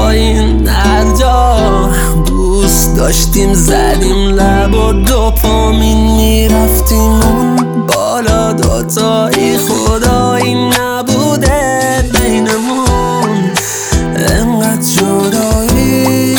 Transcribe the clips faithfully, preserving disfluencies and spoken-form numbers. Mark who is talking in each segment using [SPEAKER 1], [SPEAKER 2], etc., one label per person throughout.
[SPEAKER 1] پایین هر جا دوست داشتیم زدیم لب و دوپامین میرفتیم اون بالا دوتایی خدایی نبوده بینمون انقدر جدایی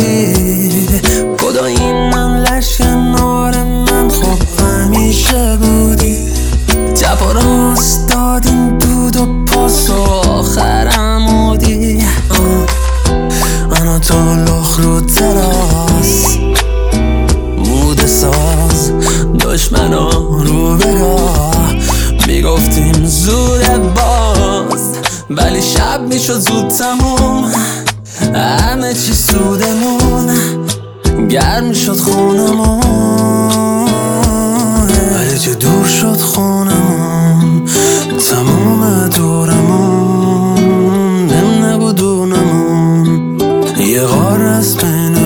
[SPEAKER 1] خدا اینم لش کنار من خب همیشه بودی چپ و راست دادیم دود و پاس و آخرم بودی انا تو لخ رو تراس مود ساز دشمنا رو براه میگفتیم زوده باز ولی شب میشد زود تموم همه چی سودمون گرم میشد خونمون ولی چه دور شد خونمون تموم دورمون نم نبودونمون یه غار از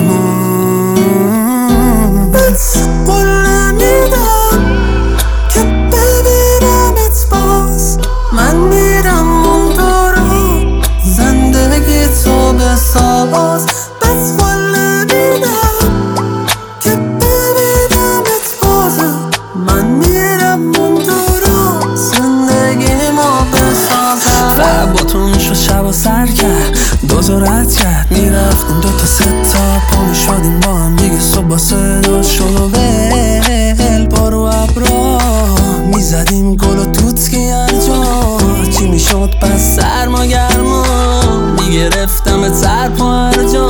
[SPEAKER 1] بینمون بس قول میدم که ببینمت باز من میرم اون دورو زندگی تو بساز بس قول میدم که ببینمت باز من میرم اون دورو زندگی ما بسازم فعباتون شد شب و سر کرد دوز و رد کرد میرفتیم دوتا ستا پا میشدیم با هم دیگه صبح صدا شد و ول بارو ابرا میزدیم گل و توتکی هر جا چی میشد پس سرما گرما میگرفتم سر پا هر جا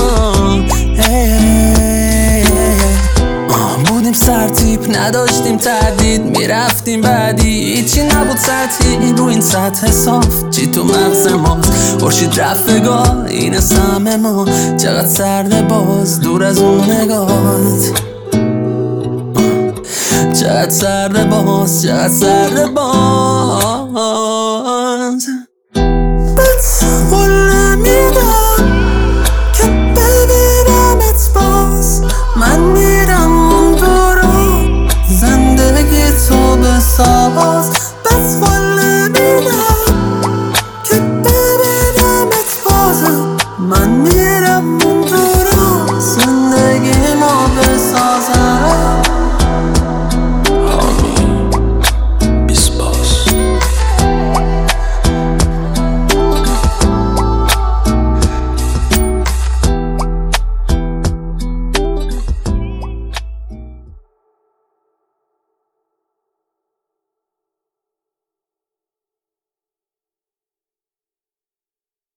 [SPEAKER 1] بودیم سرتیپ نداشتیم تردید میرفتیم بعدی هیچی نبود سطحی رو این سطح صاف چی تو مغز ماست خورشید رفگاه این سهم ما چقدر سرده باز دور از اون نگاهت چقدر سرده باز چقدر سرده باز بس قول میدم که ببینمت باز من میرم اون دورو زندگی تو بساز بس قول میدم که ببینمت باز من میرم